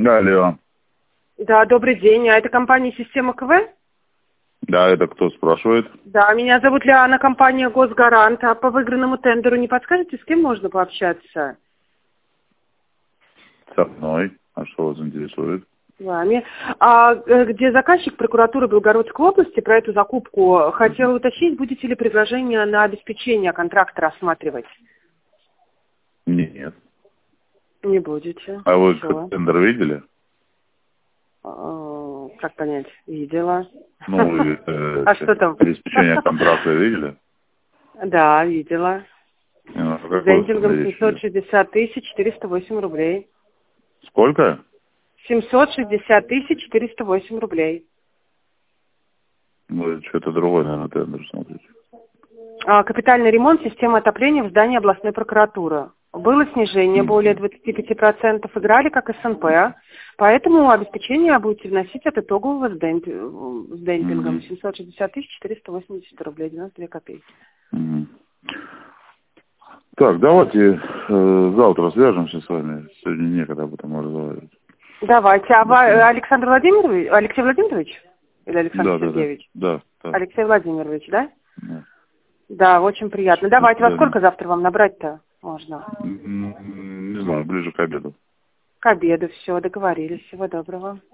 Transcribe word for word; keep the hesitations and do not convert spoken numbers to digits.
Да, алло. Да, добрый день. А это компания «Система КВ»? Да, это кто спрашивает? Да, меня зовут Лиана, компания «Госгарант». А по выигранному тендеру не подскажете, с кем можно пообщаться? Со мной. А что вас интересует? С вами. А э, где заказчик, прокуратура Белгородской области, про эту закупку хотела уточнить, будете ли предложение на обеспечение контракта рассматривать? Нет. Не будете. А вы Всё. тендер видели? А, как понять? Видела. Ну, и, э, А что там? обеспечение контракта видели? Да, видела. Ну, С какой дентингом сумме речь семьсот идет? шестьдесят тысяч четыреста восемь рублей. Сколько? семьсот шестьдесят тысяч четыреста восемь рублей. Ну, это что-то другое, наверное, тендер смотрите. А, капитальный ремонт системы отопления в здании областной прокуратуры. Было снижение более двадцати пяти процентов, играли как СНП, поэтому обеспечение будете вносить от итогового с, демпи- с демпингом Мгм. семьсот шестьдесят тысяч четыреста восемьдесят рублей девяносто две копейки. Мгм. Так, давайте э, завтра свяжемся с вами. Сегодня некогда об этом разговаривать. Давайте. А До вы, свидания. Александр Владимирович, Алексей Владимирович? Или Александр Да, да, да. Сергеевич? Да, да. Алексей Владимирович, да? Да. Да, очень приятно. До Давайте, во свидания. сколько завтра вам набрать-то можно? М, Не знаю, ближе к обеду. К обеду. Все, договорились. Всего доброго.